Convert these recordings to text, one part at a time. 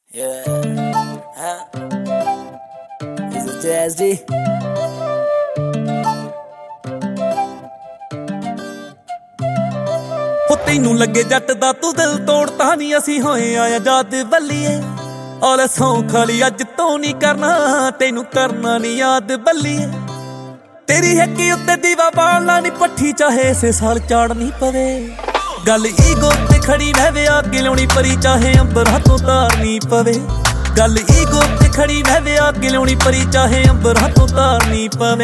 Yeah. Huh? Is it Jazz D? ਹੋ ਤੈਨੂੰ ਲੱਗੇ ਜੱਟ ਦਾ ਤੂੰ ਦਿਲ ਤੋੜਤਾ ਨਹੀਂ ਅਸੀਂ ਹੋਏ ਆ ਆਜ਼ਾਦ ਬੱਲੀਏ ਔਲੇ ਸੌਂ ਖਾਲੀ ਅੱਜ ਤੋਂ ਨਹੀਂ ਕਰਨਾ ਤੈਨੂੰ ਕਰਨਾ ਨਹੀਂ ਯਾਦ ਬੱਲੀਏ ਤੇਰੀ ਹੱਕੀ ਉੱਤੇ ਦੀਵਾ ਬਾਲਣਾ ਨਹੀਂ ਪੱਠੀ ਚਾਹੇ ਇਸੇ ਸਾਲ ਚਾੜਨੀ ਪਵੇ ਗੱਲ ਈਗੋ ਤੇ ਖੜੀ ਰਹਿਵੇ ਅੱਗੇ ਲਿਆਉਣੀ ਪਰੀ ਚਾਹੇ ਅੰਬਰ ਹੱਥੋਂ ਤਾਰਨੀ ਪਵੇ ਗੱਲ ਈਗੋ ਤੇ ਖੜੀ ਰਹਿਵੇ ਅੱਗੇ ਲਿਆਉਣੀ ਪਰੀ ਚਾਹੇ ਅੰਬਰ ਹੱਥੋਂ ਤਾਰਨੀ ਪਵੇ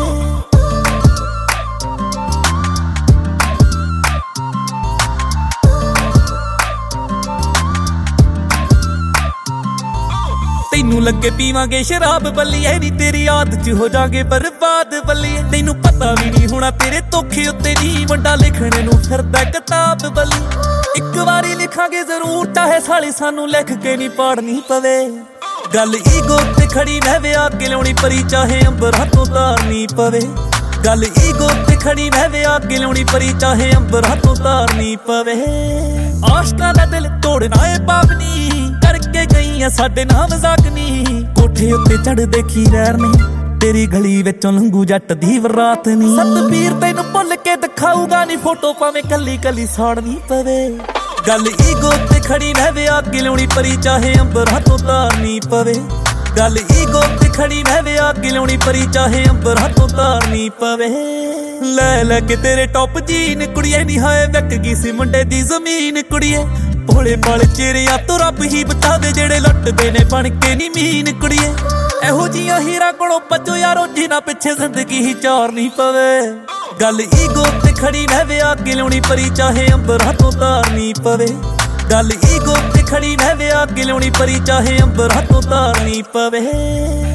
ਤੈਨੂੰ ਲੱਗੇ ਪੀਵਾਂਗੇ ਸ਼ਰਾਬ ਬੱਲੀਏ ਨੀ ਤੇਰੀ ਆਦਤ ਚ ਹੋ ਜਾਗੇ ਬਰਬਾਦ ਬੱਲੀਏ ਤੈਨੂੰ ਪਤਾ ਵੀ ਨਹੀਂ ਹੋਣਾ ਤੇਰੇ ਧੋਖੇ ਉੱਤੇ ਨਹੀਂ ਵੱਡਾ ਲਿਖਣੇ ਨੂੰ ਫਿਰਦਾ ਕਿਤਾਬ ਬੱਲੀ ਇੱਕ ਵਾਰੀ ਲਿਖਾਂਗੇ ਜ਼ਰੂਰ ਚਾਹੇ ਸਾਲੀ ਸਾਨੂੰ ਲਿਖ ਕੇ ਨਹੀਂ ਪਾੜਨੀ ਪਵੇ ਗੱਲ ਈਗੋ ਤੇ ਖੜੀ ਰਹਿਵੇ ਅੱਗੇ ਲਿਆਉਣੀ ਪਰੀ ਚਾਹੇ ਅੰਬਰ ਹੱਥੋਂ ਤਾਰਨੀ ਪਵੇ ਗੱਲ ਈਗੋ ਤੇ ਖੜੀ ਰਹਿਵੇ ਅੱਗੇ ਲਿਆਉਣੀ ਪਰੀ ਚਾਹੇ ਅੰਬਰ ਹੱਥੋਂ ਤਾਰਨੀ ਪਵੇ ਆਸ਼ਕਾਂ ਦਾ ਦਿਲ ਤੋੜਨਾ ਏ ਪਾਪਨੀ ਕਰਕੇ ਗਈ ਆ ਸਾਡੇ ਨਾਲ ਮਜ਼ਾਕ ਨੀ ਕੋਠੇ ਉੱਤੇ ਚੜ ਦੇਖੀ ਰਹਿਰ ਨੇ ਤੇਰੀ ਗਲੀ ਵਿੱਚੋਂ ਲੰਘੂ ਜੱਟ ਦੀ ਵਰਾਤ ਨੀ ਸਤਬੀਰ ਤੈਨੂੰ ਭੁੱਲ ਕੇ ਦਿਖਾਊਗਾ ਨੀ ਫੋਟੋ ਭਾਵੇਂ ਕੱਲੀ ਕੱਲੀ ਸਾੜਨੀ ਪਵੇ ਗੱਲ ਈਗੋ ਤੇ ਖੜੀ ਰਹਿਵੇ ਅੱਗੇ ਲਿਆਉਣੀ ਪਰੀ ਚਾਹੇ ਅੰਬਰ ਹੱਥੋਂ ਤਾਰਨੀ ਪਵੇ ਗੱਲ ਈਗੋ ਤੇ ਖੜੀ ਰਹਿਵੇ ਅੱਗੇ ਲਿਆਉਣੀ ਪਰੀ ਚਾਹੇ ਅੰਬਰ ਹੱਥੋਂ ਤਾਰਨੀ ਪਵੇ ਲੈ ਲੈ ਕੇ ਤੇਰੇ ਟੌਪ ਜੀਨ ਕੁੜੀਏ ਨੀ ਹਾਏ ਵਿਕ ਗਈ ਸੀ ਮੁੰਡੇ ਦੀ ਜ਼ਮੀਨ ਕੁੜੀਏ ਭੋਲੇ ਭਾਲੇ ਚਿਹਰਿਆਂ ਤੋਂ ਰੱਬ ਹੀ ਬਚਾਵੇ ਜਿਹੜੇ ਲੁੱਟਦੇ ਨੇ ਬਣ ਕੇ ਨੀ ਮੀਨ ਕੁੜੀਏ ਇਹੋ ਜੀਆਂ ਹੀਰਾ ਕੋਲੋਂ ਭੱਜੋ ਯਾਰੋ ਜਿਨ੍ਹਾਂ ਪਿੱਛੇ ਜ਼ਿੰਦਗੀ ਹੀ ਚਾਰਨੀ ਪਵੇ ਗੱਲ ਈਗੋ ਤੇ ਖੜੀ ਰਹਿਵੇ ਅੱਗੇ ਲਿਆਉਣੀ ਪਰੀ ਚਾਹੇ ਅੰਬਰ ਹੱਥੋਂ ਤਾਰਨੀ ਪਵੇ ਗੱਲ ਈਗੋ ਤੇ ਖੜੀ ਰਹਿਵੇ ਅੱਗੇ ਲਿਆਉਣੀ ਪਰੀ ਚਾਹੇ ਅੰਬਰ ਹੱਥੋਂ ਤਾਰਨੀ ਪਵੇ